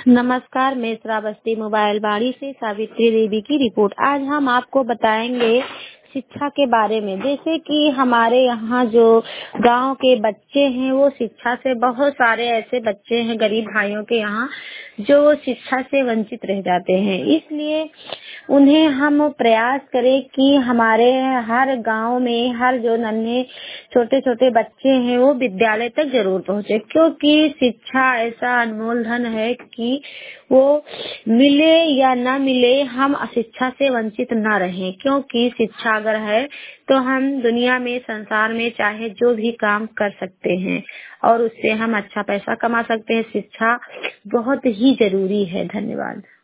नमस्कार, मैं श्रावस्ती मोबाइल बाड़ी से सावित्री देवी की रिपोर्ट। आज हम आपको बताएंगे शिक्षा के बारे में। जैसे कि हमारे यहाँ जो गांव के बच्चे हैं वो शिक्षा से, बहुत सारे ऐसे बच्चे हैं गरीब भाइयों के यहाँ जो शिक्षा से वंचित रह जाते हैं। इसलिए उन्हें हम प्रयास करें कि हमारे हर गांव में हर जो नन्हे छोटे छोटे बच्चे हैं वो विद्यालय तक जरूर पहुंचे, क्योंकि शिक्षा ऐसा अनमोल धन है कि वो मिले या ना मिले, हम शिक्षा से वंचित ना रहें। क्योंकि शिक्षा अगर है तो हम दुनिया में, संसार में चाहे जो भी काम कर सकते हैं और उससे हम अच्छा पैसा कमा सकते हैं। शिक्षा बहुत ही जरूरी है। धन्यवाद।